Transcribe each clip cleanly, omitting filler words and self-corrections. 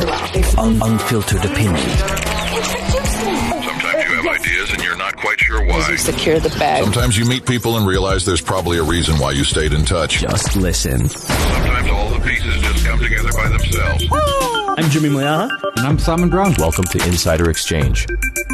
Unfiltered opinion. Introduce me. Sometimes you have ideas and you're not quite sure why. You secure the bag. Sometimes you meet people and realize there's probably a reason why you stayed in touch. Just listen. Sometimes all the pieces just come together by themselves. I'm Jimmy Moyaha. And I'm Simon Brown. Welcome to Insider Exchange.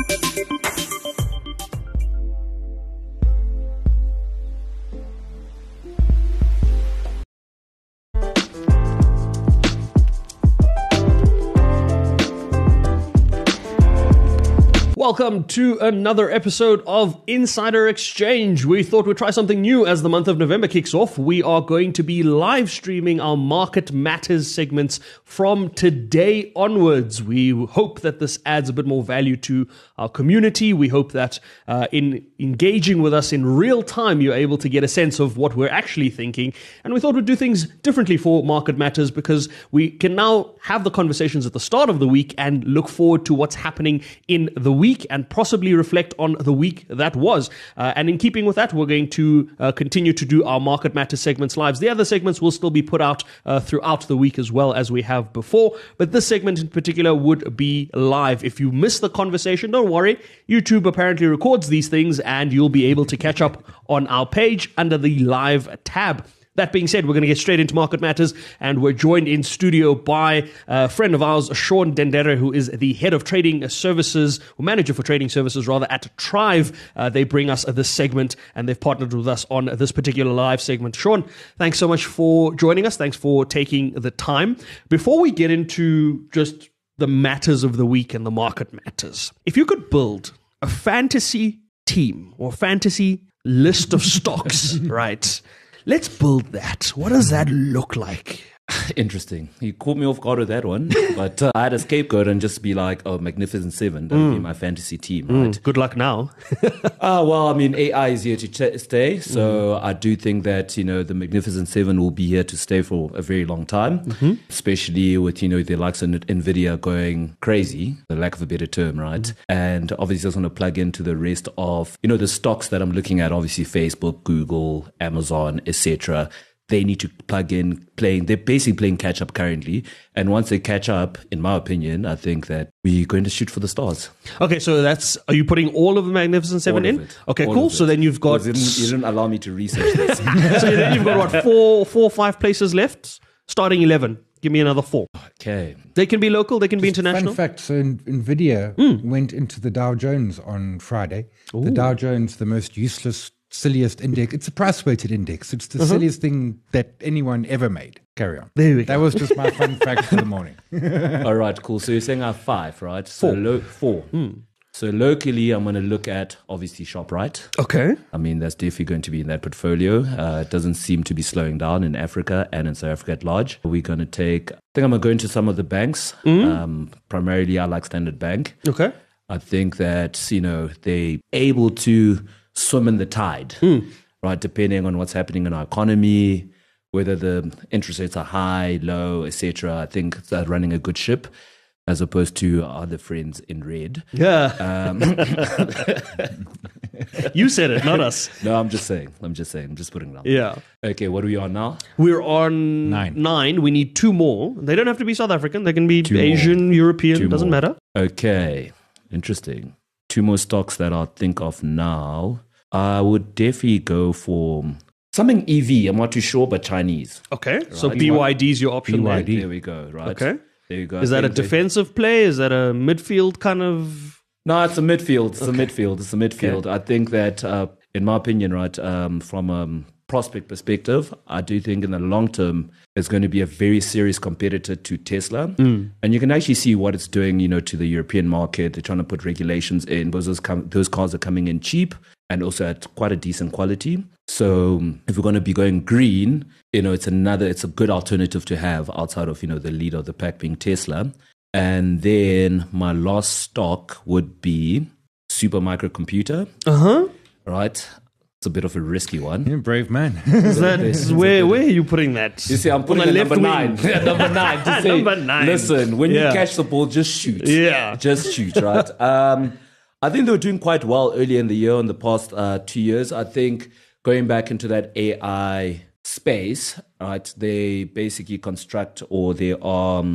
Welcome to another episode of Insider Exchange. We thought we'd try something new as the month of November kicks off. We are going to be live streaming our Market Matters segments from today onwards. We hope that this adds a bit more value to our community. We hope that in engaging with us in real time, you're able to get a sense of what we're actually thinking. And we thought we'd do things differently for Market Matters because we can now have the conversations at the start of the week and look forward to what's happening in the week and possibly reflect on the week that was. And in keeping with that, we're going to continue to do our Market Matters segments live. The other segments will still be put out throughout the week as well as we have before. But this segment in particular would be live. If you miss the conversation, don't worry. YouTube apparently records these things and you'll be able to catch up on our page under the live tab. That being said, we're going to get straight into Market Matters, and we're joined in studio by a friend of ours, Sean Dendere, who is the head of trading services, or manager for trading services rather, at Trive. They bring us this segment, and they've partnered with us on this particular live segment. Sean, thanks so much for joining us. Thanks for taking the time. Before we get into just the matters of the week and the market matters, if you could build a fantasy team or fantasy list of stocks, right? Let's build that. What does that look like? Interesting. You caught me off guard with that one, but I had a scapegoat and just be like, oh, Magnificent Seven, that would be my fantasy team, right? Good luck now. Well, I mean, AI is here to stay, so I do think that, the Magnificent Seven will be here to stay for a very long time, especially with, the likes of NVIDIA going crazy, the lack of a better term, right? And obviously, I just want to plug into the rest of, the stocks that I'm looking at, obviously Facebook, Google, Amazon, etc. They need to plug in they're basically playing catch up currently. And once they catch up, in my opinion, I think that we're going to shoot for the stars. Okay, so are you putting all of the Magnificent Seven in? Okay, cool. So then you've got... You didn't allow me to research this. So then you've got what, four or five places left? Starting 11. Give me another 4. Okay. They can be local, they can be international. Fun fact, so NVIDIA went into the Dow Jones on Friday. Ooh. The Dow Jones, the most useless, silliest index. It's a price-weighted index. It's the silliest thing that anyone ever made. Carry on. There we go. That was just my fun fact for the morning. All right, cool. So you're saying I have 5, right? So 4. So locally, I'm going to look at, obviously, ShopRite. Okay. I mean, that's definitely going to be in that portfolio. It doesn't seem to be slowing down in Africa and in South Africa at large. We're going to I think I'm going to go into some of the banks. Primarily, I like Standard Bank. Okay. I think that, they're able to swim in the tide, right? Depending on what's happening in our economy, whether the interest rates are high, low, etc. I think they're running a good ship as opposed to our other friends in red. Yeah. You said it, not us. No, I'm just saying. I'm just putting it on. Yeah. Okay, what are we on now? We're on 9. We need 2 more. They don't have to be South African. They can be Asian, European. Doesn't matter. Okay. Interesting. 2 more stocks that I'll think of now. I would definitely go for something EV. I'm not too sure, but Chinese. Okay. Right. So BYD is your option there. There we go. Right. Okay. There you go. Is that a defensive play? Is that a midfield kind of? No, it's a midfield. It's a midfield. Okay. I think that, in my opinion, right, from a prospect perspective, I do think in the long term, it's going to be a very serious competitor to Tesla. And you can actually see what it's doing, to the European market. They're trying to put regulations in because those cars are coming in cheap and also at quite a decent quality. So if we're going to be going green, it's a good alternative to have outside of, the leader of the pack being Tesla. And then my last stock would be Supermicro. Right? It's a bit of a risky one. You're a brave man. Where are you putting that? You see, I'm putting number 9. Number 9. To say, number 9. Listen, when you catch the ball, just shoot. Yeah. Just shoot, right? I think they were doing quite well earlier in the year, in the past 2 years. I think going back into that AI space, right, they basically construct or they are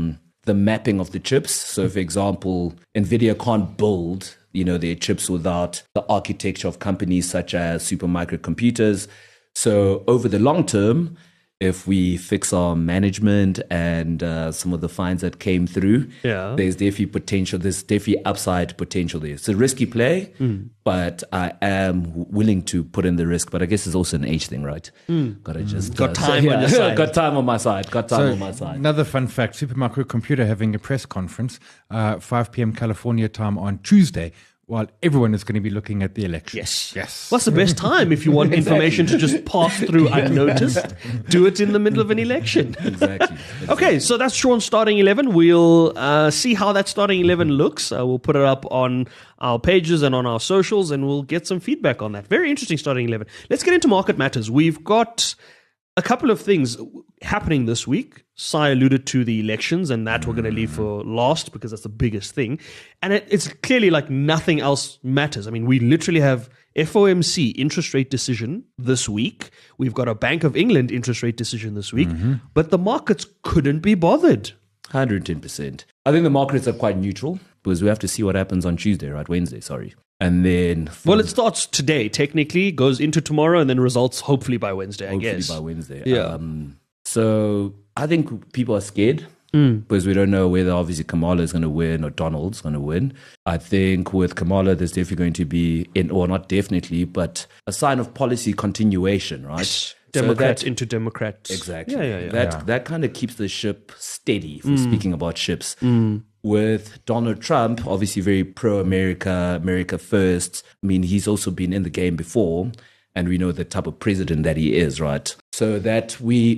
the mapping of the chips. So, for example, NVIDIA can't build, their chips without the architecture of companies such as Supermicro Computers. So over the long term, if we fix our management and some of the fines that came through, there's definitely potential. There's definitely upside potential there. It's a risky play, but I am willing to put in the risk. But I guess it's also an age thing, right? Gotta just Got time on your side. Got time on my side. On my side. Another fun fact: Supermicro Computer having a press conference, 5 p.m. California time on Tuesday, while everyone is going to be looking at the election. Yes. What's the best time if you want information to just pass through unnoticed? Do it in the middle of an election. Exactly. Okay, so that's Sean's starting 11. We'll see how that starting 11 looks. We'll put it up on our pages and on our socials, and we'll get some feedback on that. Very interesting starting 11. Let's get into market matters. We've got a couple of things happening this week. Sai alluded to the elections, and that we're going to leave for last because that's the biggest thing. And it's clearly like nothing else matters. I mean, we literally have FOMC interest rate decision this week. We've got a Bank of England interest rate decision this week, but the markets couldn't be bothered. 110%. I think the markets are quite neutral because we have to see what happens on Tuesday, right? Wednesday, sorry. And then... Well, it starts today, technically, goes into tomorrow, and then results hopefully by Wednesday, I guess. Hopefully by Wednesday. Yeah. So I think people are scared because we don't know whether obviously Kamala is going to win or Donald's going to win. I think with Kamala, there's definitely going to be, or not definitely, but a sign of policy continuation, right? Yes. Democrat into Democrat. Exactly. Yeah. That kind of keeps the ship steady, if we're speaking about ships. With Donald Trump, obviously very pro-America, America first. I mean, he's also been in the game before, and we know the type of president that he is, right? So that we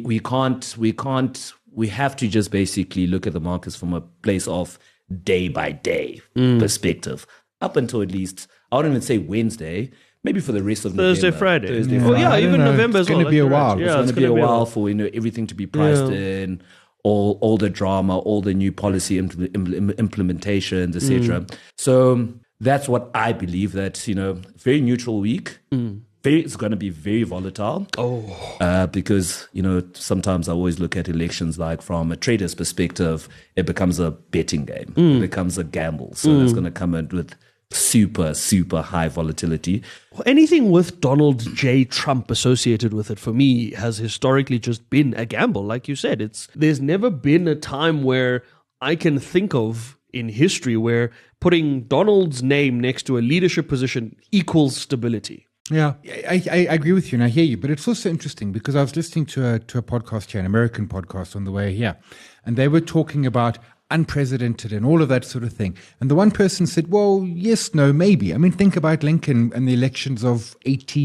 have to just basically look at the markets from a place of day by day perspective. Up until at least, I wouldn't even say Wednesday, maybe for the rest of Thursday, November. Friday. Thursday, Yeah. Oh, Friday. yeah, even November as well. It's going to be a while. Yeah, It's going to be a gonna while for everything to be priced in, all the drama, all the new policy implementations, etc. So that's what I believe. That very neutral week. It's going to be very volatile. Because sometimes I always look at elections like from a trader's perspective, it becomes a betting game. It becomes a gamble. So it's going to come in with super, super high volatility. Anything with Donald J. Trump associated with it, for me, has historically just been a gamble. Like you said, there's never been a time where I can think of in history where putting Donald's name next to a leadership position equals stability. Yeah, I agree with you and I hear you, but it's also interesting because I was listening to a podcast here, an American podcast on the way here, and they were talking about unprecedented and all of that sort of thing. And the one person said, well, yes, no, maybe. I mean, think about Lincoln and the elections of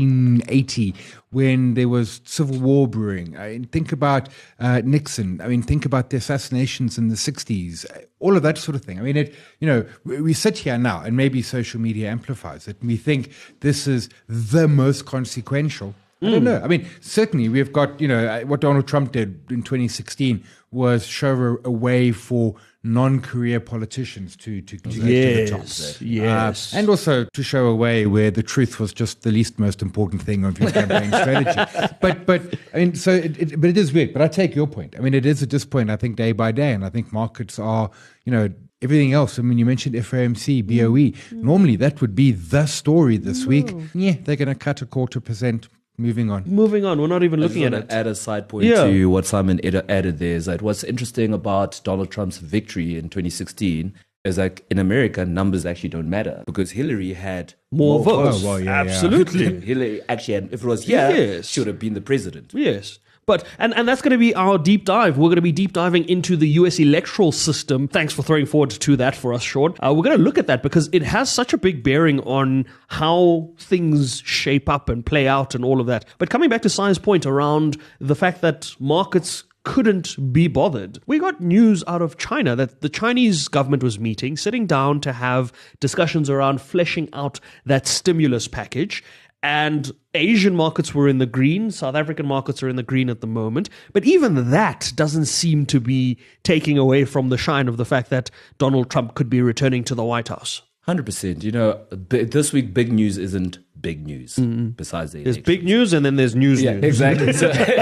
1880 when there was civil war brewing. I mean, think about Nixon. I mean, think about the assassinations in the 60s, all of that sort of thing. I mean, we sit here now and maybe social media amplifies it and we think this is the most consequential. I don't know. I mean, certainly we've got, what Donald Trump did in 2016 was show a way for non-career politicians to get to the top. Yes. And also to show a way where the truth was just the least most important thing of your campaign strategy. But I mean, so it is weird. But I take your point. I mean, it is at this point, I think, day by day. And I think markets are, everything else. I mean, you mentioned FOMC, BOE. Normally that would be the story this week. Yeah, they're going to cut 0.25%. Moving on. We're not even looking at it. Add a side point to what Simon added there is that what's interesting about Donald Trump's victory in 2016 is like in America, numbers actually don't matter because Hillary had more votes. Oh, well, Absolutely. Hillary actually had, if it was here, she would have been the president. Yes. But and that's going to be our deep dive. We're going to be deep diving into the US electoral system. Thanks for throwing forward to that for us, Sean. We're going to look at that because it has such a big bearing on how things shape up and play out and all of that. But coming back to Sai's point around the fact that markets couldn't be bothered. We got news out of China that the Chinese government was sitting down to have discussions around fleshing out that stimulus package. And Asian markets were in the green. South African markets are in the green at the moment. But even that doesn't seem to be taking away from the shine of the fact that Donald Trump could be returning to the White House. 100%. You know, this week, big news isn't big news besides the There's election. big news and then there's news. Yeah, news. exactly.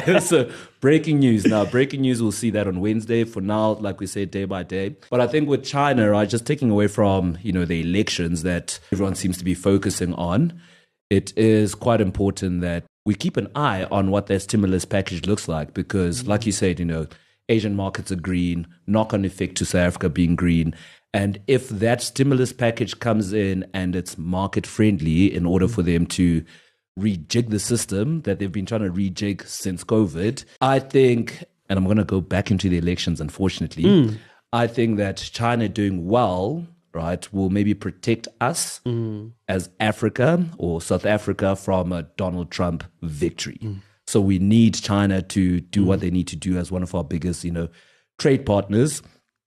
So breaking news now. Breaking news, we'll see that on Wednesday. For now, like we said, day by day. But I think with China, right, just taking away from, you know, the elections that everyone seems to be focusing on, it is quite important that we keep an eye on what their stimulus package looks like. Because like you said, you know, Asian markets are green, knock-on effect to South Africa being green. And if that stimulus package comes in and it's market friendly in order for them to rejig the system that they've been trying to rejig since COVID, I think, and I'm going to go back into the elections, unfortunately, I think that China doing well, right, will maybe protect us as Africa or South Africa from a Donald Trump victory. So we need China to do what they need to do as one of our biggest, you know, trade partners.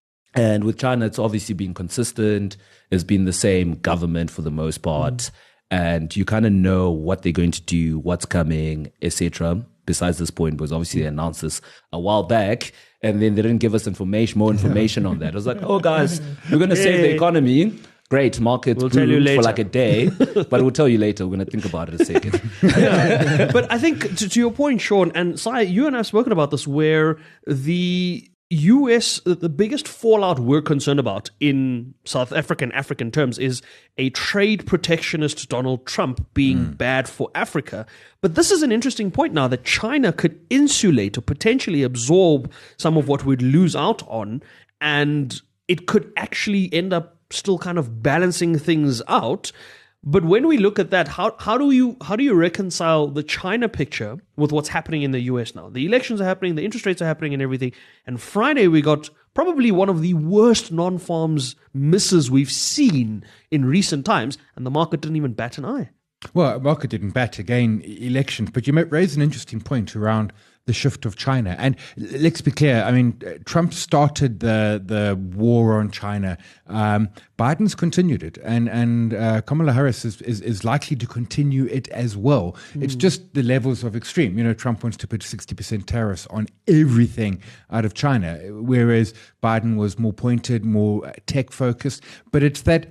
And with China, it's obviously been consistent. It's been the same government for the most part. And you kind of know what they're going to do, what's coming, etc. Besides this point, because obviously they announced this a while back, and then they didn't give us more information on that. I was like, oh, guys, we're going to save the economy. Great, markets We'll tell you boomed later. for like a day, but we'll tell you later. We're going to think about it a second. But I think to your point, Sean, and Sai, you and I have spoken about this, where the US, the biggest fallout we're concerned about in South African terms is a trade protectionist Donald Trump being bad for Africa. But this is an interesting point now that China could insulate or potentially absorb some of what we'd lose out on, and it could actually end up still kind of balancing things out. But when we look at that, how do you reconcile the China picture with what's happening in the US now? The elections are happening, the interest rates are happening and everything. And Friday we got probably one of the worst non-farms misses we've seen in recent times, and the market didn't even bat an eye. Well, market didn't bat again elections, but you raise an interesting point around the shift of China. And let's be clear, I mean, Trump started the war on China. Biden's continued it, and Kamala Harris is likely to continue it as well. It's just the levels of extreme. You know, Trump wants to put 60% tariffs on everything out of China, whereas Biden was more pointed, more tech-focused. But it's that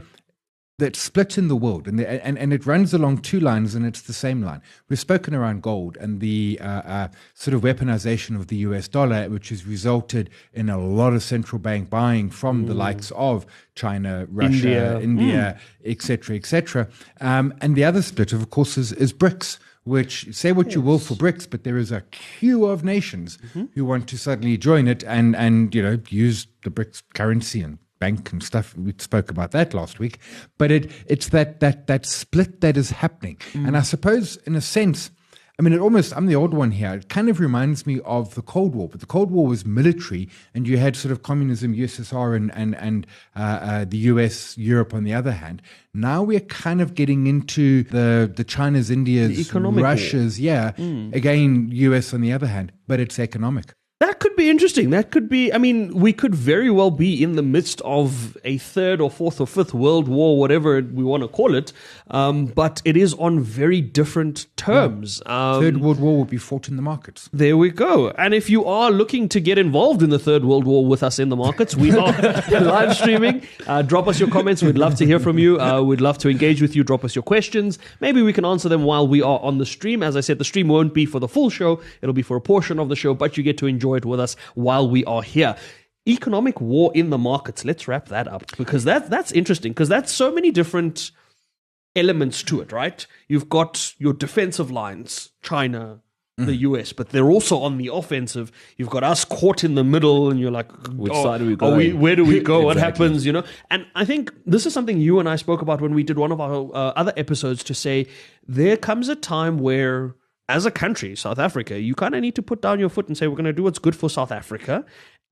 split in the world, and it runs along two lines, and it's the same line. We've spoken around gold and the sort of weaponization of the US dollar, which has resulted in a lot of central bank buying from the likes of China, Russia, India, et cetera, and the other split, of course, is BRICS, which, say what you will for BRICS, but there is a queue of nations who want to suddenly join it and you know, use the BRICS currency and bank and stuff. We spoke about that last week, but it's that split that is happening. And I suppose, in a sense, I mean, I'm the odd one here. It kind of reminds me of the Cold War, but the Cold War was military, and you had sort of communism, USSR, and the US, Europe on the other hand. Now we're kind of getting into the China's, India's, The economic Russia's, again, US on the other hand, but it's economic. That could be interesting. That could be, I mean, we could very well be in the midst of a third or fourth or fifth world war, whatever we want to call it. But it is on very different terms. Third World War will be fought in the markets. There we go. And if you are looking to get involved in the Third World War with us in the markets, we are live streaming. Drop us your comments. We'd love to hear from you. We'd love to engage with you. Drop us your questions. Maybe we can answer them while we are on the stream. As I said, the stream won't be for the full show. It'll be for a portion of the show, but you get to enjoy it with us while we are here. Economic war in the markets. Let's wrap that up, because that's interesting, because that's so many different elements to it, right? You've got your defensive lines, China, the US, but they're also on the offensive. You've got us caught in the middle, and you're like, Which side are we going? Where do we go? What Exactly. happens? You know? And I think this is something you and I spoke about when we did one of our other episodes, to say there comes a time where, as a country, South Africa, you kind of need to put down your foot and say, we're going to do what's good for South Africa.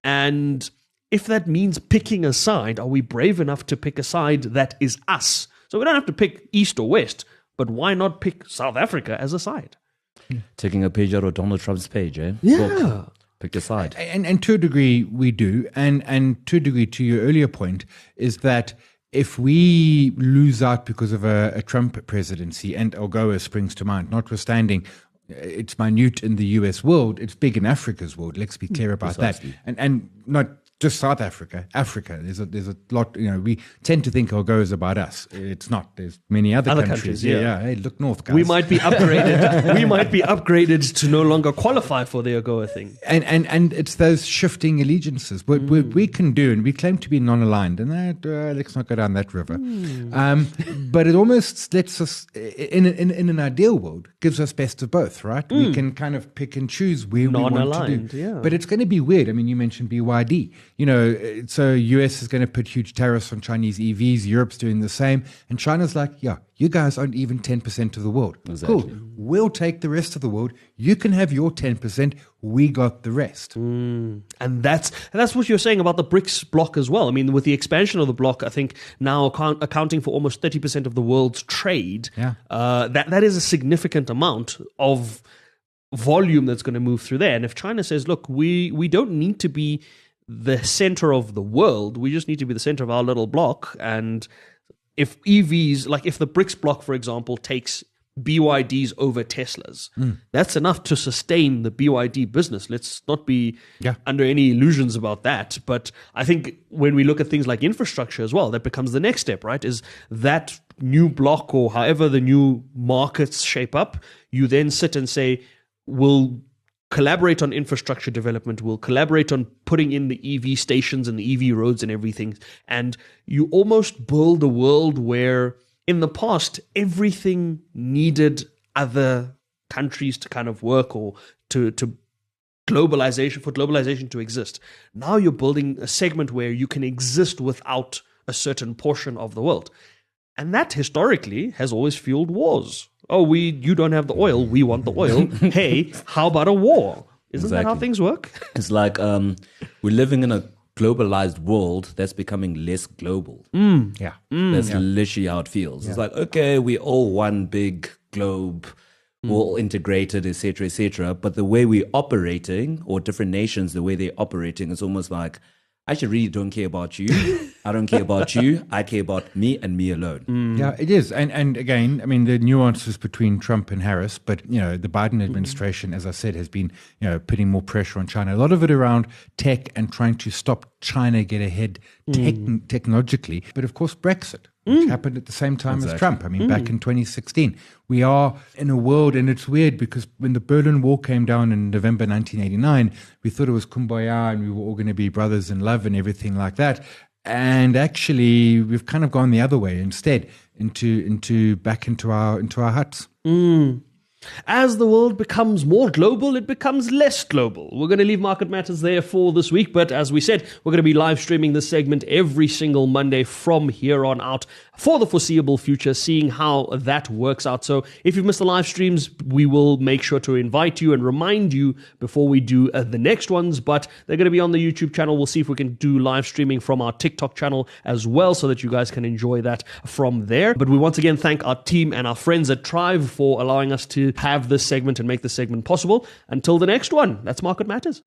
And if that means picking a side, are we brave enough to pick a side that is us? So we don't have to pick East or West, but why not pick South Africa as a side? Taking a page out of Donald Trump's page, eh? Yeah. Book. Pick a side. And to a degree, we do. And to a degree, to your earlier point, is that if we lose out because of a Trump presidency, and AGOA springs to mind, notwithstanding it's minute in the US world, it's big in Africa's world. Let's be clear about Precisely. that. And not just South Africa, Africa. There's a lot. We tend to think Go is about us. It's not. There's many other countries. Yeah. Hey, look north, guys. We might be upgraded. We might be upgraded to no longer qualify for the AGOA thing. And it's those shifting allegiances. What we can do, and we claim to be non-aligned, and let's not go down that river. But it almost lets us, in an ideal world, gives us best of both, right? We can kind of pick and choose where we want to do. Yeah. But it's going to be weird. I mean, you mentioned BYD. So US is going to put huge tariffs on Chinese EVs. Europe's doing the same. And China's like, yeah, you guys aren't even 10% of the world. Exactly. Cool. We'll take the rest of the world. You can have your 10%. We got the rest. And that's what you're saying about the BRICS bloc as well. I mean, with the expansion of the bloc, I think now accounting for almost 30% of the world's trade, that is a significant amount of volume that's going to move through there. And if China says, look, we don't need to be the center of the world, we just need to be the center of our little block. And if EVs, like if the BRICS bloc, for example, takes BYDs over Teslas, that's enough to sustain the BYD business. Let's not be under any illusions about that. But I think when we look at things like infrastructure as well, that becomes the next step, right? Is that new block, or however the new markets shape up, you then sit and say, we'll collaborate on infrastructure development, we'll collaborate on putting in the EV stations and the EV roads and everything. And you almost build a world where in the past, everything needed other countries to kind of work, or to globalization to exist. Now you're building a segment where you can exist without a certain portion of the world. And that historically has always fueled wars. Oh, you don't have the oil, we want the oil. Hey, how about a war? Isn't that how things work? It's like we're living in a globalized world that's becoming less global. That's literally how it feels. It's like, okay, we're all one big globe, we're all integrated, etc., etc. But the way we're operating, or different nations, the way they're operating, is almost like, I actually really don't care about you. I don't care about you. I care about me and me alone. Yeah, it is. And again, I mean, the nuances between Trump and Harris, but, the Biden administration, as I said, has been, putting more pressure on China. A lot of it around tech and trying to stop China get ahead technologically. But of course, Brexit, which happened at the same time as Trump. I mean, back in 2016. We are in a world, and it's weird because when the Berlin Wall came down in November 1989, we thought it was kumbaya and we were all going to be brothers in love and everything like that. And actually, we've kind of gone the other way instead, back into our huts. As the world becomes more global, it becomes less global. We're going to leave Market Matters there for this week, but as we said, we're going to be live streaming this segment every single Monday from here on out for the foreseeable future, seeing how that works out. So if you've missed the live streams, we will make sure to invite you and remind you before we do the next ones, but they're going to be on the YouTube channel. We'll see if we can do live streaming from our TikTok channel as well, so that you guys can enjoy that from there. But we once again thank our team and our friends at Trive for allowing us to have this segment and make this segment possible. Until the next one, that's Market Matters.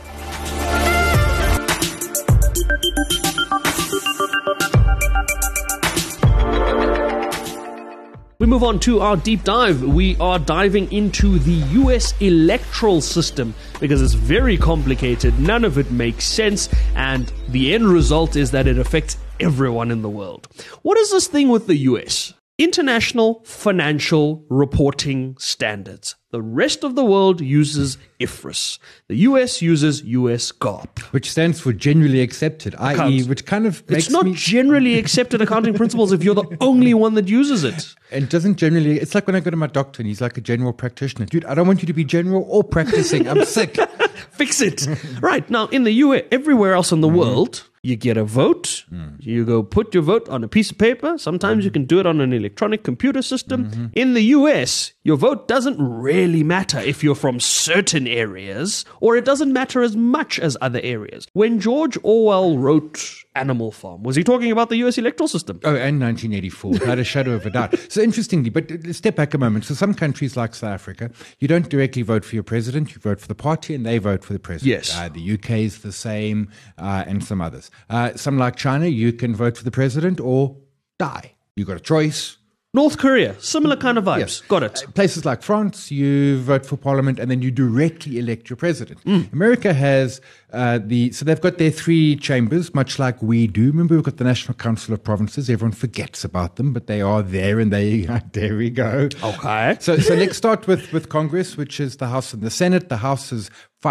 We move on to our deep dive. We are diving into the US electoral system because it's very complicated. None of it makes sense. And the end result is that it affects everyone in the world. What is this thing with the US? International Financial Reporting Standards. The rest of the world uses IFRS. The US uses US GAAP. Which stands for generally accepted, i.e. which kind of makes It's not generally accepted accounting principles if you're the only one that uses it. And doesn't generally, it's like when I go to my doctor and he's like a general practitioner. Dude, I don't want you to be general or practicing. I'm sick. Fix it. Right. Now, in the US, everywhere else in the world, you get a vote. You go put your vote on a piece of paper. Sometimes you can do it on an electronic computer system. In the US, your vote doesn't really matter if you're from certain areas, or it doesn't matter as much as other areas. When George Orwell wrote Animal Farm, was he talking about the US electoral system? Oh, and 1984, without a shadow of a doubt. So interestingly, but let's step back a moment. So some countries like South Africa, you don't directly vote for your president, you vote for the party and they vote for the president. Yes. The UK is the same, and some others. Some like China, you can vote for the president or die. You got a choice. North Korea, similar kind of vibes. Yes. Got it. Places like France, you vote for parliament and then you directly elect your president. America has So they've got their 3 chambers, much like we do. Remember, we've got the National Council of Provinces. Everyone forgets about them, but they are there, and there we go. Okay. So let's start with Congress, which is the House and the Senate. The House is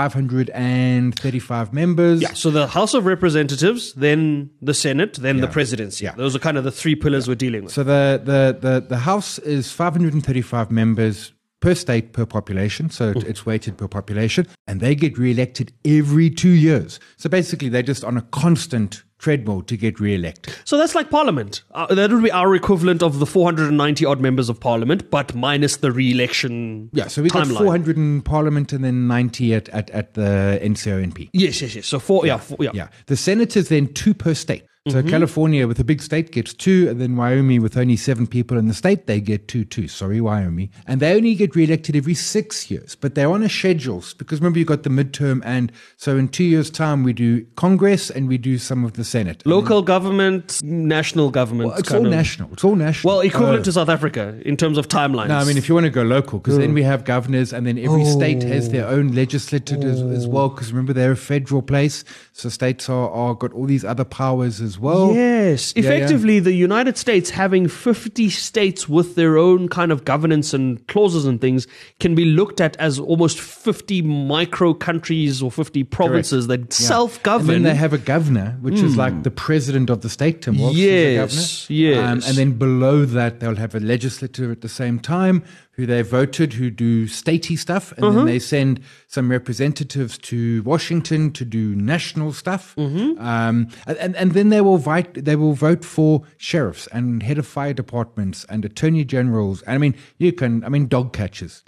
535 members. Yeah, so the House of Representatives, then the Senate, then the presidency. Yeah. Those are kind of the 3 pillars we're dealing with. So the House is 535 members per state per population, so it's weighted per population, and they get re-elected every 2 years. So basically, they're just on a constant treadmill to get re-elected. So that's like Parliament. That would be our equivalent of the 490 odd members of Parliament, but minus the re-election. Yeah, so we got timeline. 400 in Parliament and then 90 at the NCONP. Yes. So four. Yeah. The Senate is then 2 per state. So California with a big state gets 2, and then Wyoming with only 7 people in the state, they get 2. Sorry, Wyoming. And they only get re-elected every 6 years, but they're on a schedule because remember you got the midterm, and so in 2 years' time we do Congress and we do some of the Senate. Local government, national government. Well, it's all national. It's all national. Well, equivalent to South Africa in terms of timelines. No, I mean, if you want to go local, because then we have governors, and then every state has their own legislature as well, because remember, they're a federal place, so states are got all these other powers as well. Yes. Effectively, the United States having 50 states with their own kind of governance and clauses and things can be looked at as almost 50 micro countries or 50 provinces that self-govern. And then they have a governor, which is like the president of the state, Tim Walsh. Yes. And then below that, they'll have a legislature at the same time who they voted, who do statey stuff, and then they send some representatives to Washington to do national stuff, and then they will vote for sheriffs and head of fire departments and attorney generals. And I mean, dog catchers.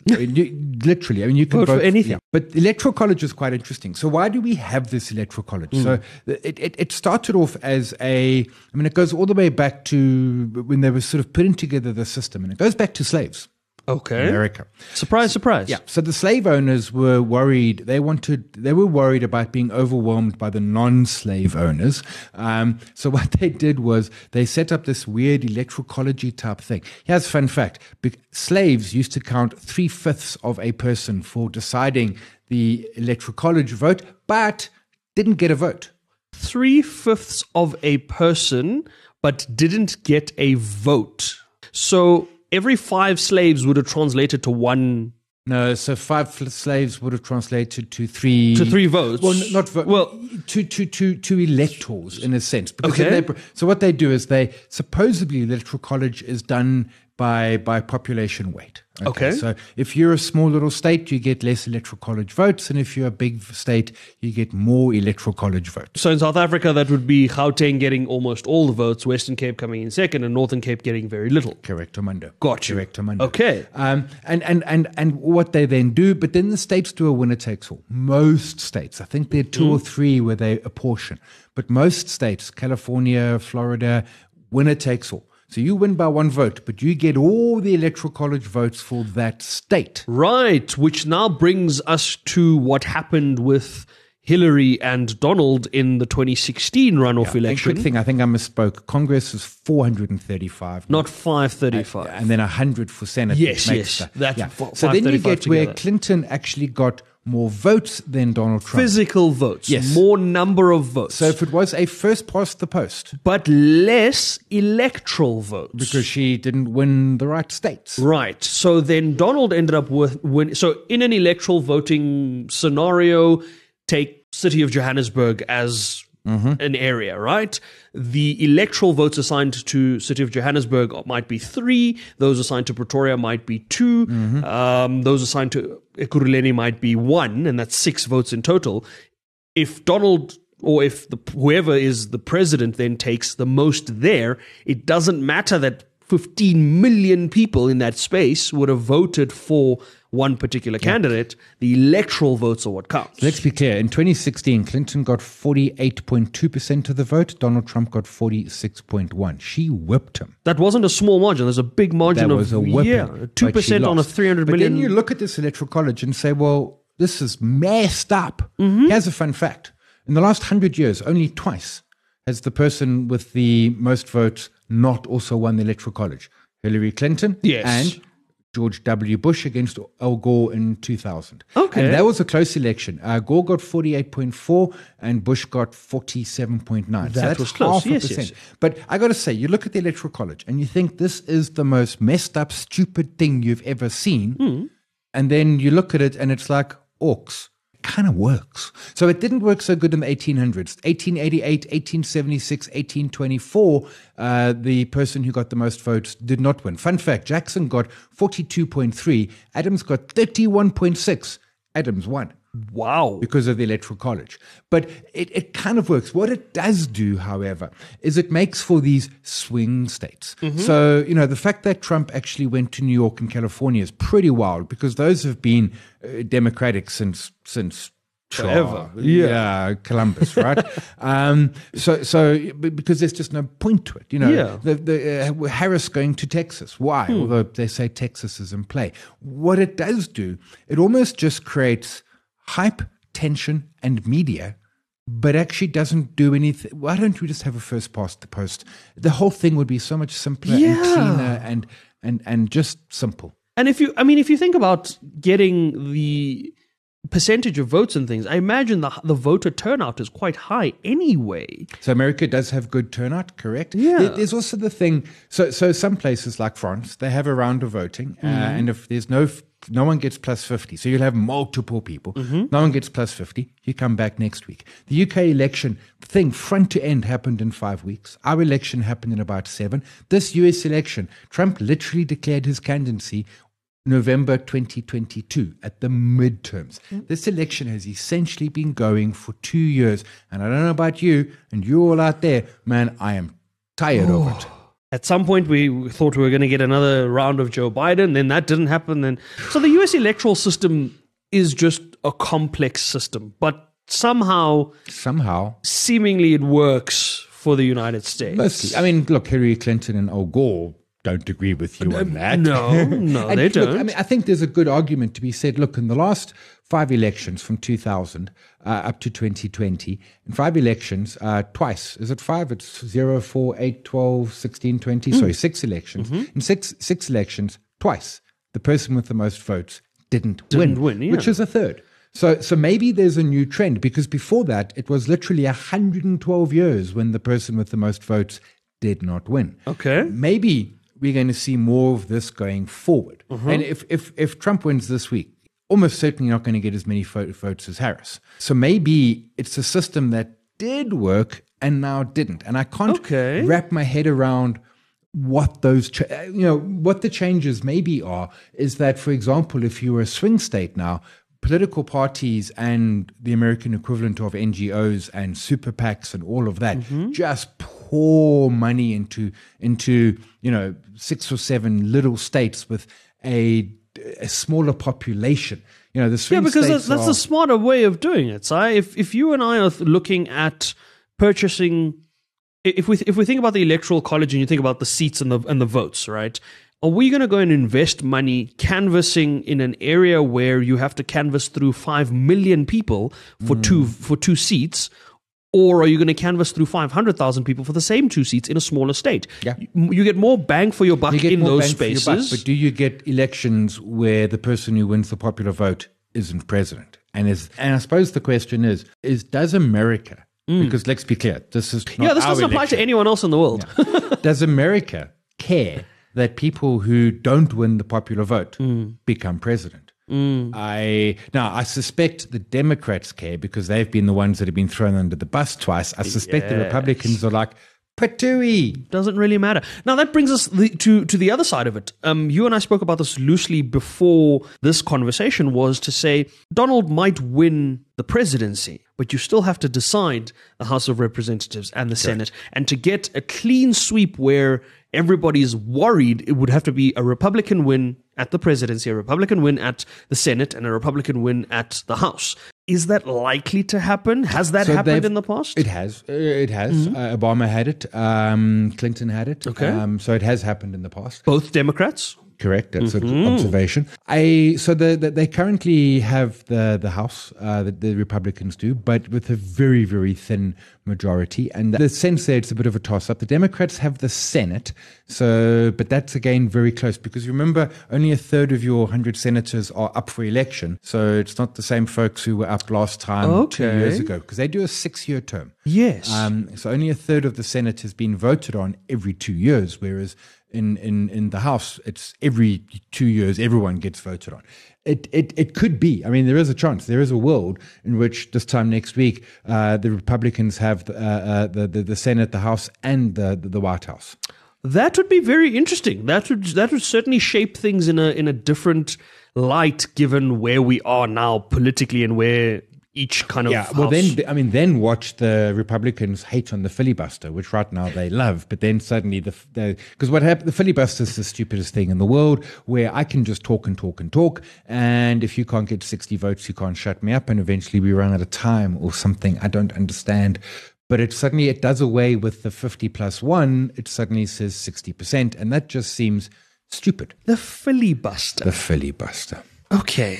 You can vote for anything. Yeah. But the electoral college is quite interesting. So why do we have this electoral college? So it started off as it goes all the way back to when they were sort of putting together the system, and it goes back to slaves. Okay. America. Surprise. Yeah. So the slave owners were worried. They were worried about being overwhelmed by the non-slave owners. So what they did was they set up this weird electoral college type thing. Here's a fun fact. Slaves used to count 3/5 of a person for deciding the electoral college vote, but didn't get a vote. 3/5 of a person, but didn't get a vote. So every 5 slaves would have translated to 1. No, so 5 slaves would have translated to 3. To 3 votes. Well, not votes. Well, to electors in a sense. Because so what they do is supposedly electoral college is done by population weight. Okay. So if you're a small little state, you get less electoral college votes, and if you're a big state, you get more electoral college votes. So in South Africa, that would be Gauteng getting almost all the votes, Western Cape coming in second, and Northern Cape getting very little. Correct, Mundo. Got you. Correct, Mundo. Okay. And what they then do, but then the states do a winner takes all. Most states, I think there are 2 or 3 where they apportion, but most states, California, Florida, winner takes all. So you win by 1 vote, but you get all the electoral college votes for that state. Right, which now brings us to what happened with Hillary and Donald in the 2016 runoff election. Quick thing, I think I misspoke. Congress is 435. Not 535. And then 100 for Senate. Yes. So then you get where Clinton actually got more votes than Donald Trump. Physical votes. Yes. More number of votes. So if it was a first past the post. But less electoral votes. Because she didn't win the right states. Right. So then Donald ended up so in an electoral voting scenario, take City of Johannesburg as an area, right? The electoral votes assigned to City of Johannesburg might be 3. Those assigned to Pretoria might be 2. Those assigned to Ekurhuleni might be 1, and that's 6 votes in total. If Donald or if whoever is the president then takes the most there, it doesn't matter that 15 million people in that space would have voted for one particular candidate. The electoral votes are what counts. Let's be clear. In 2016, Clinton got 48.2% of the vote. Donald Trump got 46.1%. She whipped him. That wasn't a small margin. There's a big margin that was a whipping, 2% on a 300 million. But then you look at this electoral college and say, well, this is messed up. Here's a fun fact. In the last 100 years, only twice has the person with the most votes not also won the electoral college. Hillary Clinton and George W. Bush against Al Gore in 2000. Okay. And that was a close election. Gore got 48.4 and Bush got 47.9. So that's was close. half a Yes, percent. yes. But I got to say, you look at the Electoral College and you think this is the most messed up, stupid thing you've ever seen. And then you look at it and it's like, orcs. Kind of works. So it didn't work so good in the 1800s. 1888, 1876, 1824, the person who got the most votes did not win. Fun fact, Jackson got 42.3, Adams got 31.6. Adams won Wow. because of the Electoral College. But it kind of works. What it does do, however, is it makes for these swing states. So, the fact that Trump actually went to New York and California is pretty wild because those have been Democratic since Forever. Columbus, right? So because there's just no point to it, The Harris going to Texas, why? Although they say Texas is in play. What it does do, it almost just creates hype, tension, and media, but actually doesn't do anything. Why don't we just have a first past the post? The whole thing would be so much simpler and cleaner and just simple. And if you think about getting the percentage of votes and things, I imagine the voter turnout is quite high anyway. So America does have good turnout, correct? Yeah. There's also the thing, so some places like France, they have a round of voting, and if there's no one gets plus 50, so you'll have multiple people. No one gets plus 50, you come back next week. The UK election thing, front to end, happened in 5 weeks. Our election happened in about 7. This US election, Trump literally declared his candidacy November 2022 at the midterms. This election has essentially been going for 2 years. And I don't know about you, and you all out there, man, I am tired of it. At some point, we thought we were going to get another round of Joe Biden. Then that didn't happen. So the US electoral system is just a complex system. But somehow, seemingly it works for the United States. Mostly. I mean, look, Hillary Clinton and Al Gore don't agree with you on that. No, And they don't. Look, I mean, I think there's a good argument to be said. Look, in the last 5 elections from 2000 up to 2020, in 5 elections, twice, is it 5? It's 0, 4, 8, 12, 16, 20. Sorry, 6 elections. In six elections, twice, the person with the most votes didn't win, yeah. which is a third. So maybe there's a new trend because before that, it was literally 112 years when the person with the most votes did not win. Okay. Maybe we're going to see more of this going forward. And if Trump wins this week, almost certainly not going to get as many votes as Harris. So maybe it's a system that did work and now didn't. And I can't wrap my head around what those, what the changes maybe are. Is that, for example, if you were a swing state now, political parties and the American equivalent of NGOs and super PACs and all of that just pour money into 6 or 7 little states with a smaller population. The swing because states that's the smarter way of doing it. So if you and I are looking at purchasing, if we think about the Electoral College and you think about the seats and the votes, right? Are we going to go and invest money canvassing in an area where you have to canvass through 5 million people for two seats? Or are you going to canvass through 500,000 people for the same 2 seats in a smaller state? Yeah. You get more bang for your buck in those spaces. But do you get elections where the person who wins the popular vote isn't president? And I suppose the question is does America, because let's be clear, this is not this doesn't apply to anyone else in the world. Yeah. Does America care that people who don't win the popular vote become president? I suspect the Democrats care because they've been the ones that have been thrown under the bus twice. I suspect the Republicans are like, patooey. Doesn't really matter. Now that brings us to the other side of it. You and I spoke about this loosely before this conversation, was to say Donald might win the presidency, but you still have to decide the House of Representatives and the Senate. And to get a clean sweep where everybody's worried, it would have to be a Republican win at the presidency, a Republican win at the Senate, and a Republican win at the House. Is that likely to happen? Has that happened in the past? It has. Obama had it. Clinton had it. Okay. So it has happened in the past. Both Democrats? correct. That's an observation. So they currently have the House, the Republicans do, but with a very, very thin majority. And the sense there, it's a bit of a toss-up. The Democrats have the Senate, but that's again very close because remember, only a third of your 100 senators are up for election. So it's not the same folks who were up last time 2 years ago because they do a 6-year term. Yes. So only a third of the Senate has been voted on every 2 years, whereas in the House, it's every 2 years everyone gets voted on. It could be. I mean, there is a chance. There is a world in which this time next week, the Republicans have the Senate, the House, and the White House. That would be very interesting. That would certainly shape things in a different light, given where we are now politically and where each kind of well, then watch the Republicans hate on the filibuster, which right now they love, but then suddenly because what happened, the filibuster is the stupidest thing in the world, where I can just talk and talk and talk, and if you can't get 60 votes, you can't shut me up, and eventually we run out of time or something. I don't understand. But it does away with the 50+1. It suddenly says 60%, and that just seems stupid. The filibuster. Okay.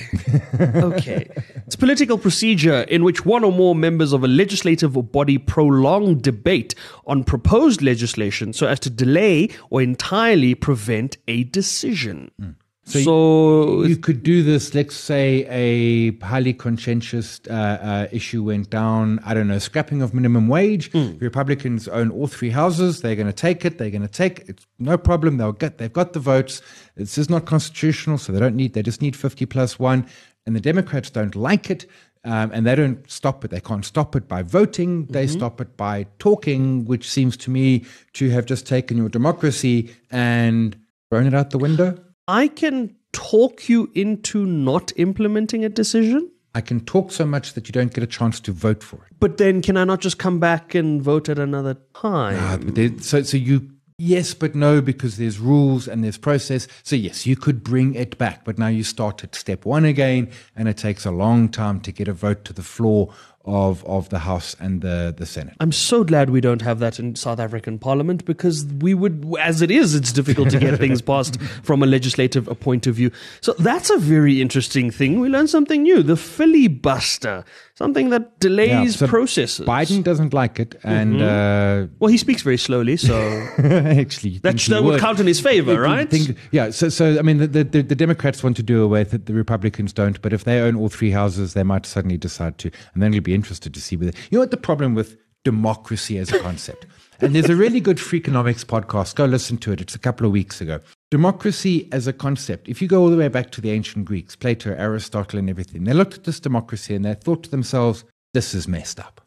It's political procedure in which one or more members of a legislative body prolong debate on proposed legislation so as to delay or entirely prevent a decision. So you could do this, let's say a highly conscientious issue went down, I don't know, scrapping of minimum wage. Republicans own all 3 houses. They're going to take it. It's no problem. They've got the votes. This is not constitutional, so they just need 50+1. And the Democrats don't like it. And they don't stop it. They can't stop it by voting. They stop it by talking, which seems to me to have just taken your democracy and thrown it out the window. I can talk you into not implementing a decision. I can talk so much that you don't get a chance to vote for it. But then can I not just come back and vote at another time? Yes, but no, because there's rules and there's process. So yes, you could bring it back, but now you start at step 1 again, and it takes a long time to get a vote to the floor of the House and the Senate. I'm so glad we don't have that in South African Parliament, because we would, as it is, it's difficult to get things passed from a legislative point of view. So that's a very interesting thing. We learned something new, the filibuster, something that delays processes. Biden doesn't like it, and well, he speaks very slowly, so actually that would count in his favor, right? So I mean, the Democrats want to do away with it, the Republicans don't, but if they own all 3 houses, they might suddenly decide to, and then it'll be interested to see whether, you know what the problem with democracy as a concept, and there's a really good Freakonomics podcast, go listen to it, it's a couple of weeks ago. Democracy as a concept, if you go all the way back to the ancient Greeks, Plato, Aristotle and everything, they looked at this democracy and they thought to themselves, this is messed up.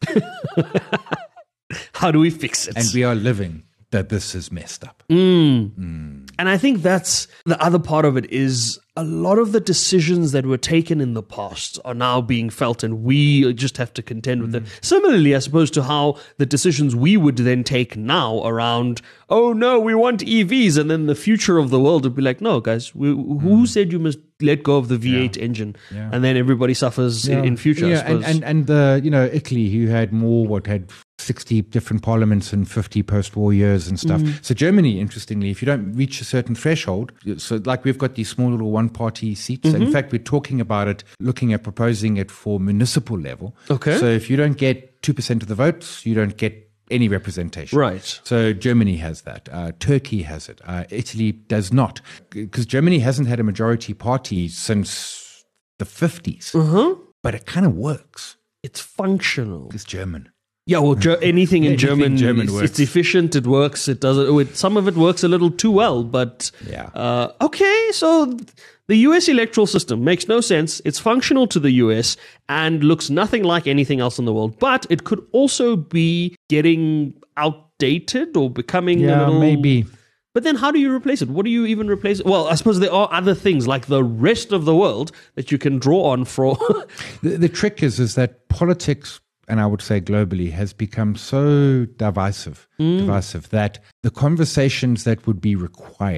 How do we fix it? And we are living that this is messed up. And I think that's the other part of it, is a lot of the decisions that were taken in the past are now being felt, and we just have to contend with them. Similarly, I suppose, to how the decisions we would then take now around, oh no, we want EVs, and then the future of the world would be like, no, guys, who said you must let go of the V8 engine? And then everybody suffers in future, I suppose. And Italy, who had had 60 different parliaments and 50 post-war years and stuff. So Germany, interestingly, if you don't reach a certain threshold, so like we've got these small little one-party seats. In fact, we're talking about it, looking at proposing it for municipal level. Okay. So if you don't get 2% of the votes, you don't get any representation. Right. So Germany has that. Turkey has it. Italy does not. Because Germany hasn't had a majority party since the 50s. But it kind of works. It's functional. It's German. Yeah, well, anything in German works. It's efficient, it works, it does. Some of it works a little too well, but... okay, so the US electoral system makes no sense. It's functional to the US and looks nothing like anything else in the world, but it could also be getting outdated or becoming a little... maybe. But then how do you replace it? What do you even replace it? Well, I suppose there are other things like the rest of the world that you can draw on for... the trick is that politics... and I would say globally, has become so divisive that the conversations that would be required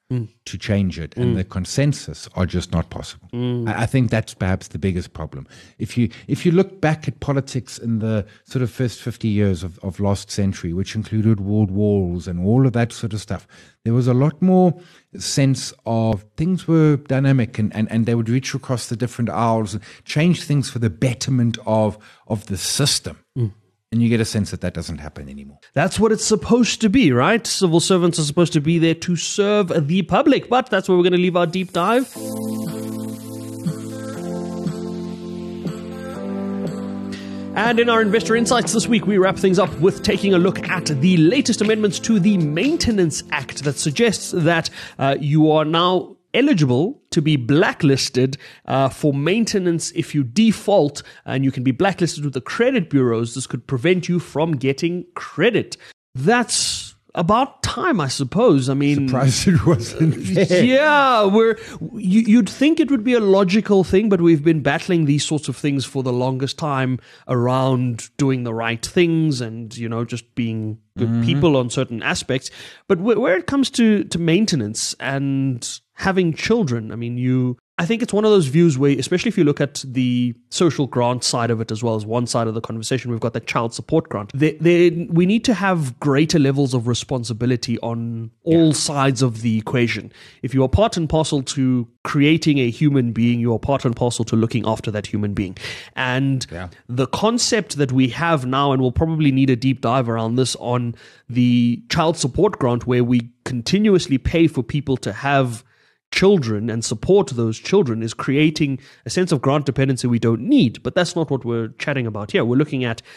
to change it, and the consensus are just not possible. I think that's perhaps the biggest problem. If you look back at politics in the sort of first 50 years of last century, which included world wars and all of that sort of stuff, there was a lot more sense of things were dynamic and they would reach across the different aisles and change things for the betterment of the system. And you get a sense that that doesn't happen anymore. That's what it's supposed to be, right? Civil servants are supposed to be there to serve the public. But that's where we're going to leave our deep dive. And in our Investor Insights this week, we wrap things up with taking a look at the latest amendments to the Maintenance Act that suggests that you are now eligible to be blacklisted for maintenance if you default, and you can be blacklisted with the credit bureaus. This could prevent you from getting credit. That's about time, I suppose. I mean, Surprised it wasn't there. yeah, you'd think it would be a logical thing, but we've been battling these sorts of things for the longest time around doing the right things and, just being good people on certain aspects. But where it comes to maintenance and having children, I think it's one of those views where, especially if you look at the social grant side of it as well as one side of the conversation, we've got the child support grant. We need to have greater levels of responsibility on all sides of the equation. If you are part and parcel to creating a human being, you are part and parcel to looking after that human being. And the concept that we have now, and we'll probably need a deep dive around this on the child support grant, where we continuously pay for people to have children and support those children, is creating a sense of grant dependency we don't need. But that's not what we're chatting about here. We're looking at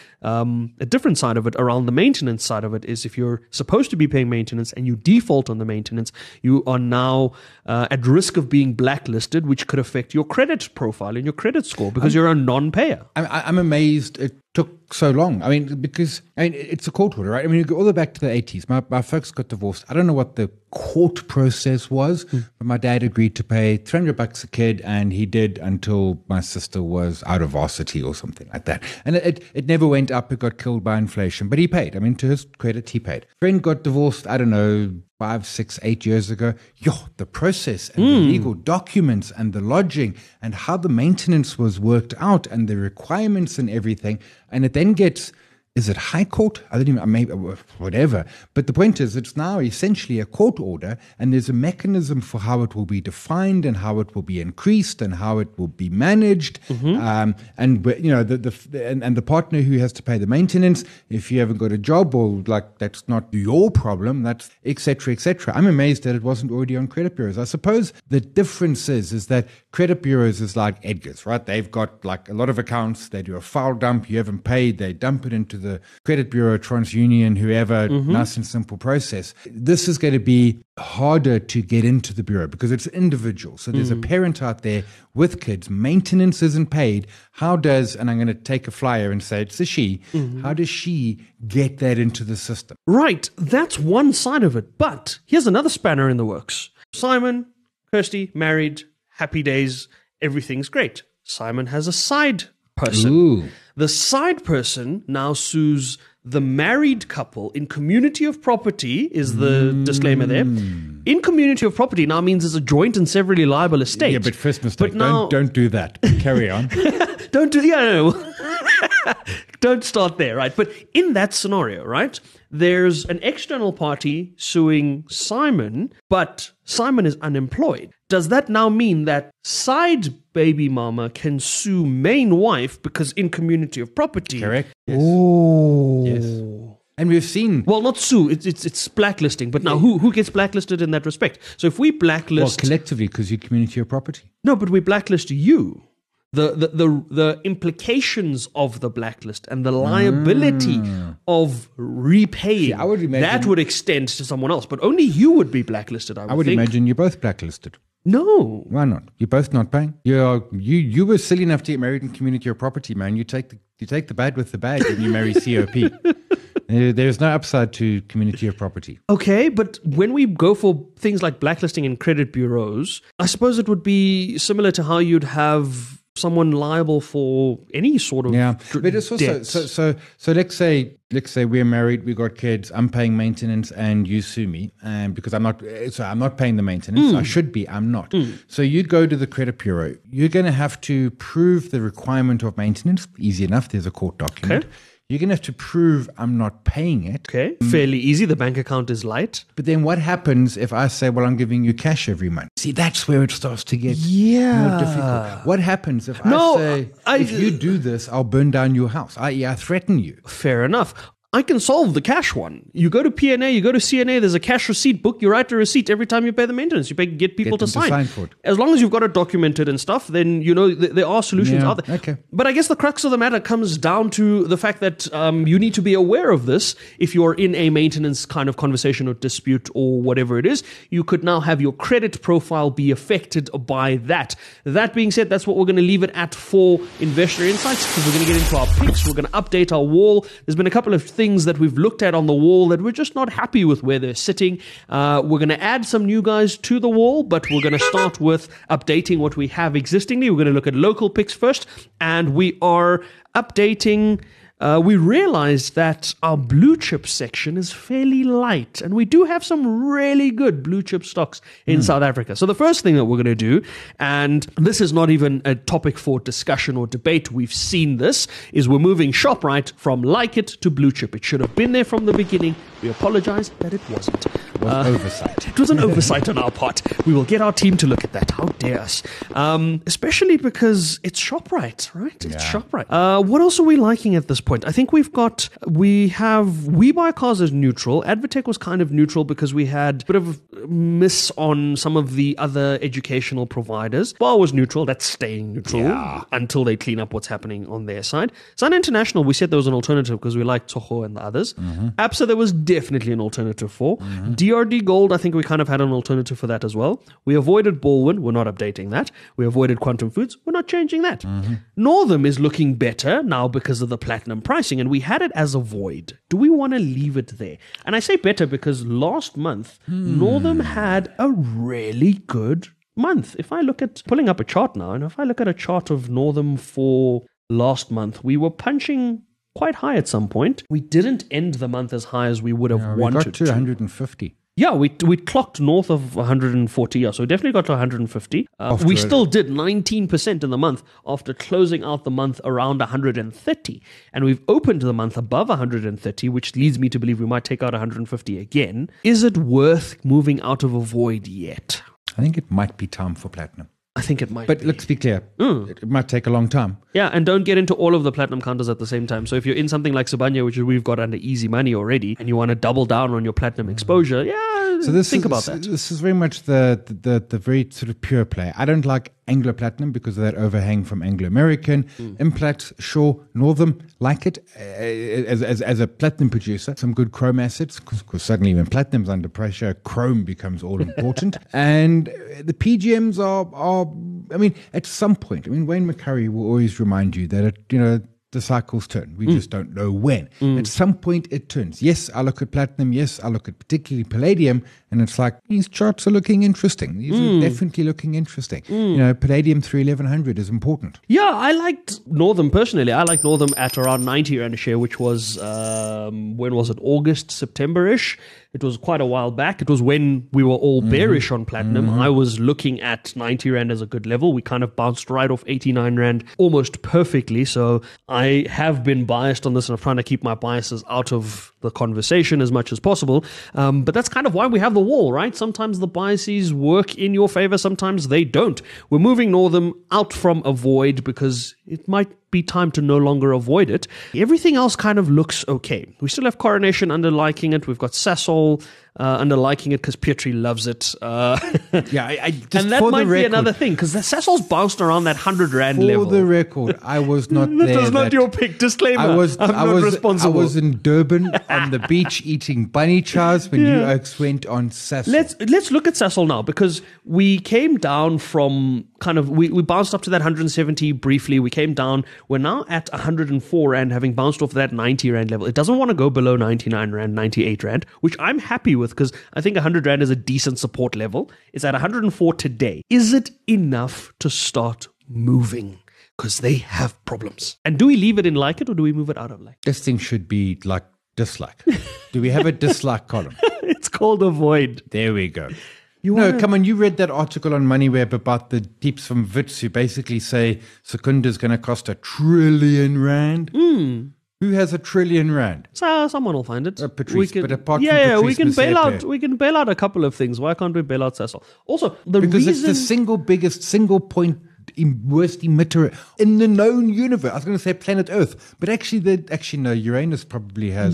a different side of it around the maintenance side of it. Is if you're supposed to be paying maintenance and you default on the maintenance, you are now at risk of being blacklisted, which could affect your credit profile and your credit score because you're a non-payer. I'm amazed it took so long. Because it's a court order, right? You go all the way back to the 80s. My folks got divorced. I don't know what the court process was, but my dad agreed to pay $300 a kid, and he did until my sister was out of varsity or something like that. And it never went up. It got killed by inflation, but he paid. To his credit, he paid. Friend got divorced, I don't know, 5, 6, 8 years ago. The process and the legal documents and the lodging and how the maintenance was worked out and the requirements and everything. And it then gets, is it high court? I don't even, maybe, whatever. But the point is, it's now essentially a court order, and there's a mechanism for how it will be defined and how it will be increased and how it will be managed. And the partner who has to pay the maintenance, if you haven't got a job, or that's not your problem, that's et cetera, et cetera. I'm amazed that it wasn't already on credit bureaus. I suppose the difference is that credit bureaus is like Edgar's, right? They've got a lot of accounts. They do a file dump. You haven't paid. They dump it into the credit bureau, TransUnion, whoever, nice and simple process. This is going to be harder to get into the bureau because it's individual. So there's a parent out there with kids. Maintenance isn't paid. How does, and I'm going to take a flyer and say it's a she, how does she get that into the system? Right. That's one side of it. But here's another spanner in the works. Simon, Kirsty, married, happy days, everything's great. Simon has a side person. Ooh. The side person now sues the married couple in community of property, is the disclaimer there. In community of property now means it's a joint and severally liable estate. Yeah, but first mistake. But now, don't do that. Carry on. Don't start there, right? But in that scenario, right, there's an external party suing Simon, but Simon is unemployed. Does that now mean that side baby mama can sue main wife because in community of property? Correct. Yes. Oh. Yes. And we've seen... Well, not sue. It's blacklisting. But now who gets blacklisted in that respect? So if we blacklist... Well, collectively, because you're community of property. No, but we blacklist you. The implications of the blacklist and the liability of repaying, See, I would imagine, that would extend to someone else, but only you would be blacklisted, I would think. Imagine you're both blacklisted. No. Why not? You're both not paying. You were silly enough to get married in community of property, man. You take the bad with the bad when you marry COP. There's no upside to community of property. Okay, but when we go for things like blacklisting in credit bureaus, I suppose it would be similar to how you'd have someone liable for any sort of But it's also debts. so let's say we're married, we got kids, I'm paying maintenance and you sue me because I'm not paying the maintenance. I should be, I'm not. So you go to the credit bureau, you're going to have to prove the requirement of maintenance. Easy enough, there's a court document. Okay. You're going to have to prove I'm not paying it. Okay, fairly easy. The bank account is light. But then what happens if I say, well, I'm giving you cash every month? See, that's where it starts to get more difficult. What happens if I say, if you do this, I'll burn down your house, i.e. I threaten you? Fair enough. I can solve the cash one. You go to P&A, you go to CNA, there's a cash receipt book, you write a receipt every time you pay the maintenance. You get people Get to them to sign. sign for it. As long as you've got it documented and stuff, then, there are solutions Yeah, out there. okay. But I guess the crux of the matter comes down to the fact that you need to be aware of this. If you're in a maintenance kind of conversation or dispute or whatever it is, you could now have your credit profile be affected by that. That being said, that's what we're going to leave it at for Investor Insights, because we're going to get into our picks. We're going to update our wall. There's been a couple of things that we've looked at on the wall that we're just not happy with where they're sitting. We're going to add some new guys to the wall, but we're going to start with updating what we have existingly. We're going to look at local picks first, and we are updating. We realized that our blue chip section is fairly light, and we do have some really good blue chip stocks in South Africa. So the first thing that we're going to do, and this is not even a topic for discussion or debate, we've seen this, is we're moving ShopRite from like it to blue chip. It should have been there from the beginning. We apologize that it wasn't. It was oversight. It was an oversight on our part. We will get our team to look at that. How dare us? Especially because it's ShopRite, right? It's ShopRite. What else are we liking at this point? I think we have We Buy Cars as neutral. Advotech was kind of neutral because we had a bit of a miss on some of the other educational providers. Bar was neutral. That's staying neutral until they clean up what's happening on their side. Sun International, we said there was an alternative because we liked Toho and the others. ABSA, there was definitely an alternative for. DRD Gold, I think we kind of had an alternative for that as well. We avoided Baldwin. We're not updating that. We avoided Quantum Foods. We're not changing that. Northam is looking better now because of the platinum pricing, and we had it as a void. Do we want to leave it there? And I say better because last month, Northam had a really good month. If I look at pulling up a chart now, and if I look at a chart of Northam for last month, we were punching quite high at some point. We didn't end the month as high as we would have We wanted got to 150. Yeah, we clocked north of 140. Yeah, so we definitely got to 150. We still did 19% in the month after closing out the month around 130. And we've opened the month above 130, which leads me to believe we might take out 150 again. Is it worth moving out of a void yet? I think it might be time for platinum. I think it might But be. let's be clear, it might take a long time. Yeah, and don't get into all of the platinum counters at the same time. So if you're in something like Sibanye, which we've got under easy money already, and you want to double down on your platinum exposure, think about that. This is very much the very sort of pure play. I don't like Anglo Platinum because of that overhang from Anglo American. Implat, Shaw, Northam, like it as a platinum producer. Some good chrome assets because suddenly when platinum's under pressure, chrome becomes all important. And the PGMs are. I mean, at some point, Wayne McCurry will always remind you that the cycles turn. We just don't know when. At some point, it turns. Yes, I look at platinum. Yes, I look at particularly palladium, and it's like these charts are looking interesting. These are definitely looking interesting. Palladium 31100 is important. Yeah, I liked Northam personally. I liked Northam at around 90 Rand a share, which was, when was it? August, September-ish. It was quite a while back. It was when we were all bearish on platinum. I was looking at 90 Rand as a good level. We kind of bounced right off 89 Rand almost perfectly. So I have been biased on this, and I'm trying to keep my biases out of the conversation as much as possible. But that's kind of why we have the wall, right? Sometimes the biases work in your favor. Sometimes they don't. We're moving Northam out from a void because it might be time to no longer avoid it. Everything else kind of looks okay. We still have Coronation under liking it. We've got Sasol under liking it because Pietri loves it. Just and that for might the be record, another thing because the Sasol's bounced around that 100 Rand level. For the record, I was not That there. was not your pick. Disclaimer. I'm not responsible. I was in Durban on the beach eating bunny chows when you oaks went on Sasol. Let's look at Sasol now because we came down from we bounced up to that 170 briefly. We came down. We're now at 104 Rand, having bounced off that 90 Rand level. It doesn't want to go below 99 Rand, 98 Rand, which I'm happy with because I think 100 Rand is a decent support level. It's at 104 today. Is it enough to start moving? because they have problems. And do we leave it in like it or do we move it out of like? This thing should be like dislike. Do we have a dislike column? It's called avoid. There we go. wanna- No, come on. You read that article on MoneyWeb about the peeps from Wits who basically say Secunda's going to cost R1 trillion. Who has R1 trillion? So someone will find it. Patrice, but apart from we Patrice can bail out. Motsepe. We can bail out a couple of things. Why can't we bail out Sasol? Also, the Because reason it's the single biggest, single point worst emitter in the known universe. I was going to say planet Earth, but actually, no. Uranus probably has.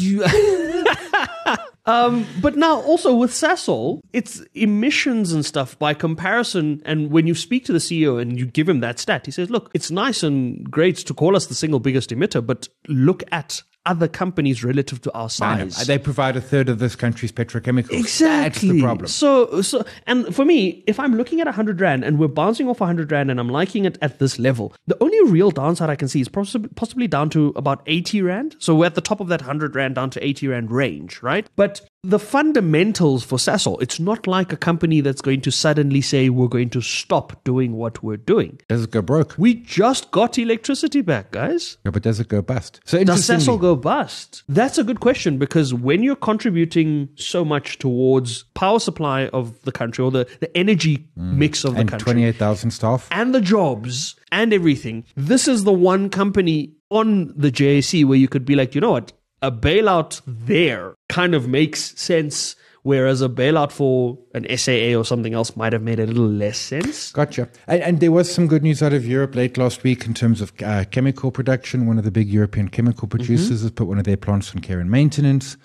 But now also with Sasol, it's emissions and stuff by comparison. And when you speak to the CEO and you give him that stat, he says, look, it's nice and great to call us the single biggest emitter, but look at other companies relative to our size. They provide a third of this country's petrochemicals. Exactly. That's the problem. So, and for me, if I'm looking at 100 Rand and we're bouncing off 100 Rand and I'm liking it at this level, the only real downside I can see is possibly down to about 80 Rand. So we're at the top of that 100 Rand down to 80 Rand range, right? But the fundamentals for Sasol, it's not like a company that's going to suddenly say we're going to stop doing what we're doing. Does it go broke? We just got electricity back, guys. Yeah, but does it go bust? So Does interestingly- Sasol go bust? That's a good question, because when you're contributing so much towards power supply of the country or the energy mix of the and country 28,000 staff? and the jobs and everything, this is the one company on the JSE where you could be like, you know what, a bailout there kind of makes sense, whereas a bailout for an SAA or something else might have made a little less sense. Gotcha. And there was some good news out of Europe late last week in terms of chemical production. One of the big European chemical producers has put one of their plants on care and maintenance.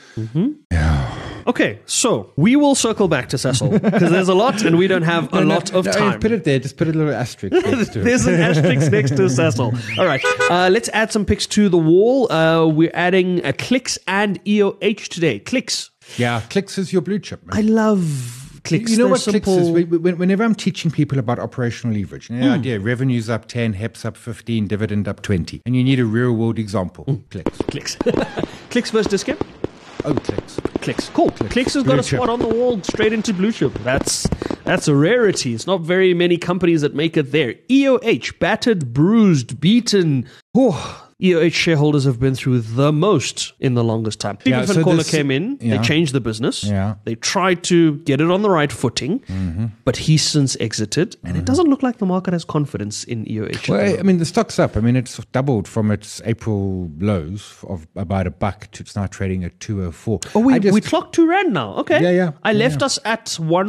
Okay, so we will circle back to Sasol because there's a lot and we don't have a lot of time. Put it there. Just put a little asterisk next to it. There's an asterisk next to Sasol. All right, let's add some picks to the wall. We're adding Clicks and EOH today. Clicks. Yeah, Clicks is your blue chip, man. I love Clicks. You know They're what simple. Clicks is? Whenever I'm teaching people about operational leverage, the idea, revenue's up 10, HEPS up 15, dividend up 20, and you need a real-world example. Clicks. Clicks. Clicks versus Discount? Oh, Clicks. Clicks. Cool. Clicks has got Blue a spot chip. on the wall straight into blue chip. That's a rarity. It's not very many companies that make it there. EOH, battered, bruised, beaten. EOH shareholders have been through the most in the longest time. Stephen so Van Coller this- came in. They yeah. changed the business. Yeah. They tried to get it on the right footing, but he's since exited, and it doesn't look like the market has confidence in EOH. Well, I mean, the stock's up. I mean, it's doubled from its April lows of about $1 to it's now trading at 204. Oh, we clocked R2 now. Okay. Yeah. I left us at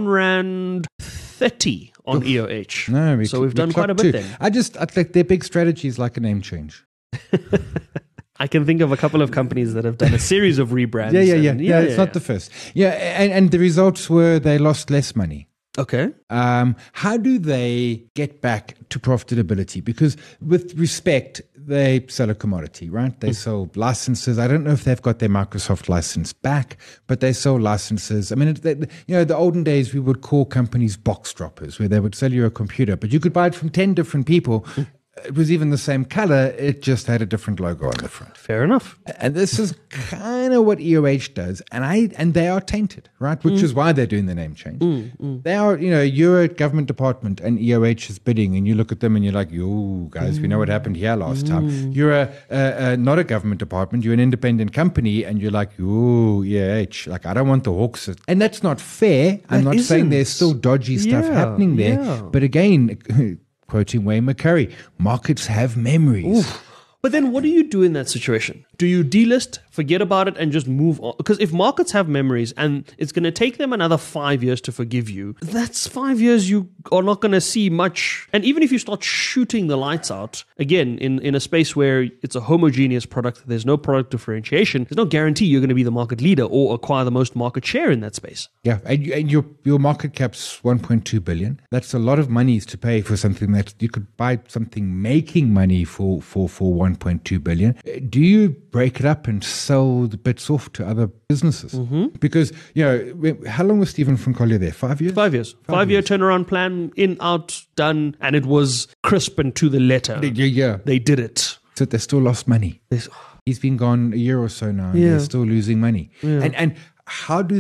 R1.30 on EOH. No, so we've done quite a clocked bit too. then. I think their big strategy is like a name change. I can think of a couple of companies that have done a series of rebrands. Yeah, it's not the first. Yeah, and the results were they lost less money. Okay. How do they get back to profitability? Because with respect, they sell a commodity, right? They sell licenses. I don't know if they've got their Microsoft license back, but they sell licenses. I mean, the olden days, we would call companies box droppers, where they would sell you a computer, but you could buy it from 10 different people. It was even the same color. It just had a different logo on the front. Fair enough. And this is kind of what EOH does. And they are tainted, right? Which is why they're doing the name change. They are, you're a government department and EOH is bidding and you look at them and you're like, yo, guys, we know what happened here last time. You're not a government department. You're an independent company and you're like, yo, EOH, like, I don't want the hawks. And that's not fair. I'm not saying there's still dodgy stuff happening there. Yeah. But again, quoting Wayne McCurry, markets have memories. But then what do you do in that situation? Do you delist, forget about it, and just move on? Because if markets have memories and it's going to take them another 5 years to forgive you, that's 5 years you are not going to see much. And even if you start shooting the lights out, again, in a space where it's a homogeneous product, there's no product differentiation, there's no guarantee you're going to be the market leader or acquire the most market share in that space. Yeah, and your market cap's 1.2 billion. That's a lot of monies to pay for something that you could buy something making money for 1.2 billion. Do you break it up and sell the bits off to other businesses? Because, how long was Stephen from Collier there? 5 years? 5 years. 5 year turnaround plan, in, out, done, and it was crisp and to the letter. Yeah. They did it. So they still lost money. He's been gone a year or so now, and they're still losing money. And how do they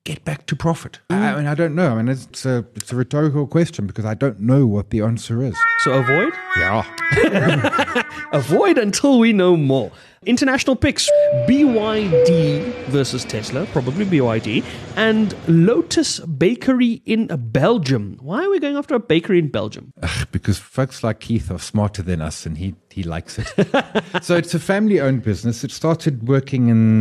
get back to profit? I mean, I don't know. I mean, it's a rhetorical question because I don't know what the answer is. So avoid? Yeah. Avoid until we know more. International picks, BYD versus Tesla, probably BYD, and Lotus Bakery in Belgium. Why are we going after a bakery in Belgium? Because folks like Keith are smarter than us and he likes it. So it's a family-owned business. It started working in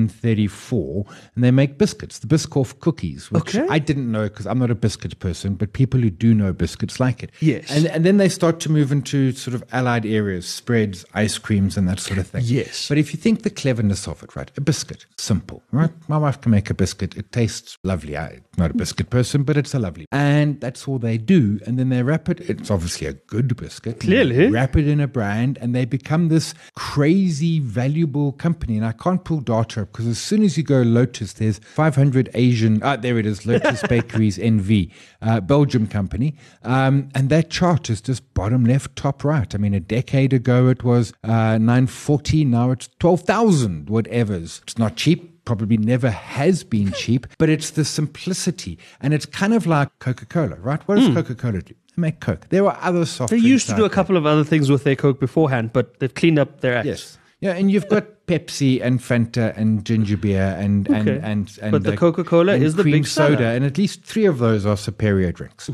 1934 and they make biscuits, the Biscoff cookies, which I didn't know because I'm not a biscuit person, but people who do know biscuits like it. Yes. And then they start to move into sort of allied areas, spreads, ice creams and that sort of thing. Yes. But if you think the cleverness of it, right? A biscuit, simple, right? My wife can make a biscuit. It tastes lovely. I'm not a biscuit person, but it's a lovely. And that's all they do. And then they wrap it. It's obviously a good biscuit. Clearly. Wrap it in a brand and they become this crazy, valuable company. And I can't pull data up because as soon as you go Lotus, there's 500 Asian, there it is, Lotus Bakeries NV, Belgium company. And that chart is just bottom left, top right. I mean, a decade ago it was 940, now it's 12,000 whatevers. It's not cheap. Probably never has been cheap, but it's the simplicity. And it's kind of like Coca-Cola, right? What does Coca-Cola do? They make Coke. There were other soft They drinks used to do a out there. couple of other things with their Coke beforehand, but they've cleaned up their act. Yes. Yeah, and you've got Pepsi and Fanta and ginger beer and But the Coca-Cola and is the cream big seller. and at least 3 of those are superior drinks.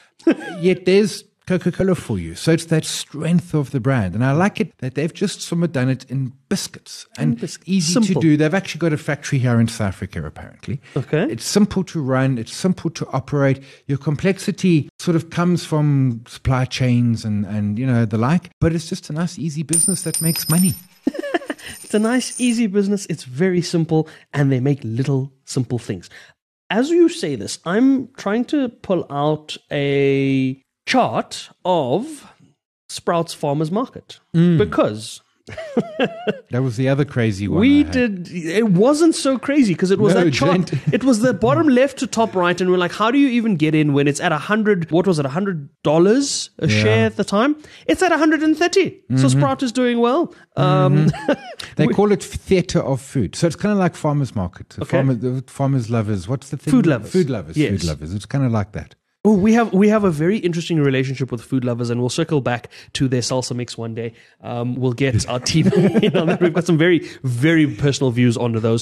Yet there's Coca-Cola for you. So it's that strength of the brand. And I like it that they've just somewhat done it in biscuits. And easy Simple. to do. They've actually got a factory here in South Africa, apparently. Okay. It's simple to run. It's simple to operate. Your complexity sort of comes from supply chains and you know, the like. But it's just a nice, easy business that makes money. It's a nice, easy business. It's very simple, and they make little, simple things. As you say this, I'm trying to pull out a chart of Sprouts Farmers Market because That was the other crazy one. we did. It wasn't so crazy because it was No, that chart. gent. It was the bottom left to top right, and we're like, how do you even get in when it's at $100? What was it? $100 a share at the time. It's at 130. So Sprout is doing well. They call it theatre of food. So it's kind of like farmers market. The Okay. farmers lovers. What's the thing? Food lovers. Food lovers. Yes. Food lovers. It's kind of like that. Oh, we have a very interesting relationship with food lovers, and we'll circle back to their salsa mix one day. We'll get our team in on that. We've got some very, very personal views onto those.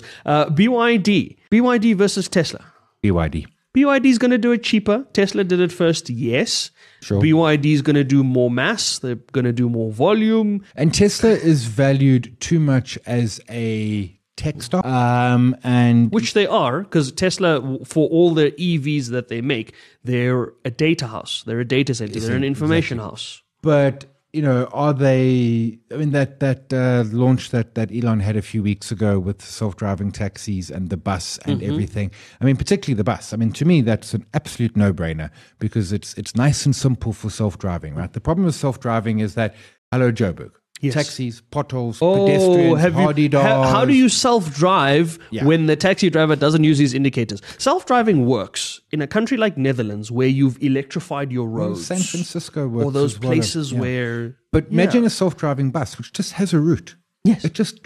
BYD versus Tesla. BYD. BYD is going to do it cheaper. Tesla did it first, yes. Sure. BYD is going to do more mass. They're going to do more volume. And Tesla is valued too much as a tech stock. And Which they are, because Tesla, for all their EVs that they make, they're a data house. They're a data center. They're an information house. But, you know, are they? I mean, that launch that Elon had a few weeks ago with self-driving taxis and the bus and everything. I mean, particularly the bus. I mean, to me, that's an absolute no-brainer because it's nice and simple for self-driving, right? The problem with self-driving is that, hello, Joburg. Yes. Taxis, potholes, pedestrians, hardy dogs. How do you self-drive Yeah. when the taxi driver doesn't use his indicators? Self-driving works in a country like Netherlands where you've electrified your roads. San Francisco works or those as well. places Yeah. where... But imagine a self-driving bus which just has a route. Yes. It just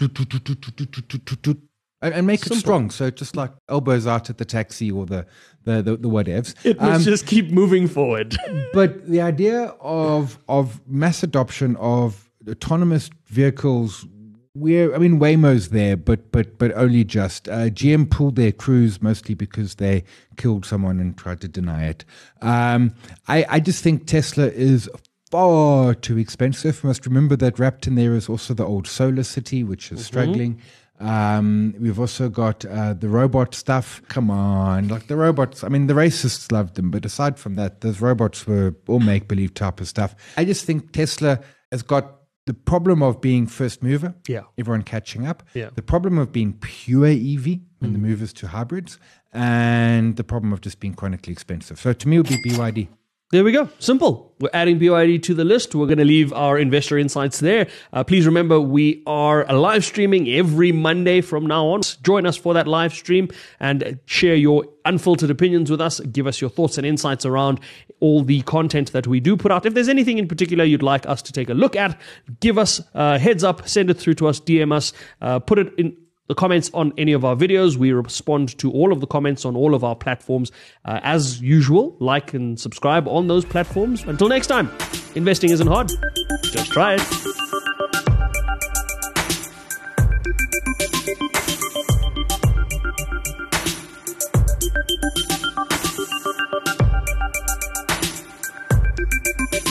and make it strong. So just like elbows out at the taxi or the whatevs. It must just keep moving forward. But the idea of mass adoption of autonomous vehicles, Waymo's there, but only just. GM pulled their Cruise mostly because they killed someone and tried to deny it. I just think Tesla is far too expensive. You must remember that wrapped in there is also the old Solar City, which is struggling. We've also got the robot stuff. Come on, like the robots. I mean, the racists loved them, but aside from that, those robots were all make-believe type of stuff. I just think Tesla has got the problem of being first mover. Yeah. Everyone catching up. Yeah. The problem of being pure EV when the move is to hybrids, and the problem of just being chronically expensive. So to me, it would be BYD. There we go. Simple. We're adding BYD to the list. We're going to leave our investor insights there. Please remember, we are live streaming every Monday from now on. Join us for that live stream and share your unfiltered opinions with us. Give us your thoughts and insights around all the content that we do put out. If there's anything in particular you'd like us to take a look at, give us a heads up, send it through to us, DM us, put it in the comments on any of our videos. We respond to all of the comments on all of our platforms. As usual, like and subscribe on those platforms. Until next time, investing isn't hard. Just try it.